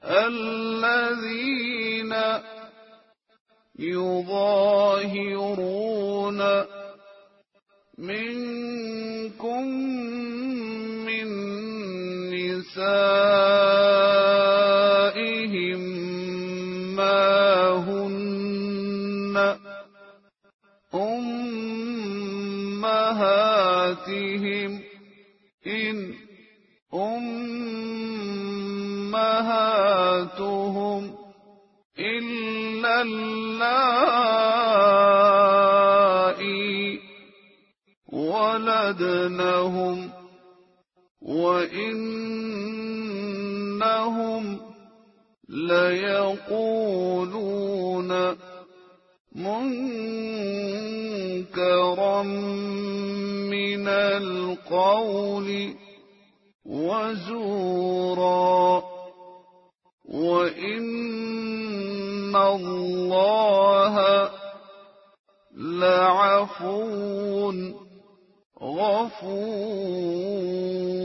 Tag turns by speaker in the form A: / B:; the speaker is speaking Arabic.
A: الذين يظاهرون منكم من نسائهم ما هن أمهاتهم إن أمهاتهم إلا اللائي ولدنهم وإنهم ليقولون منكرا من القول وزورا وإن الله لعفو غفور.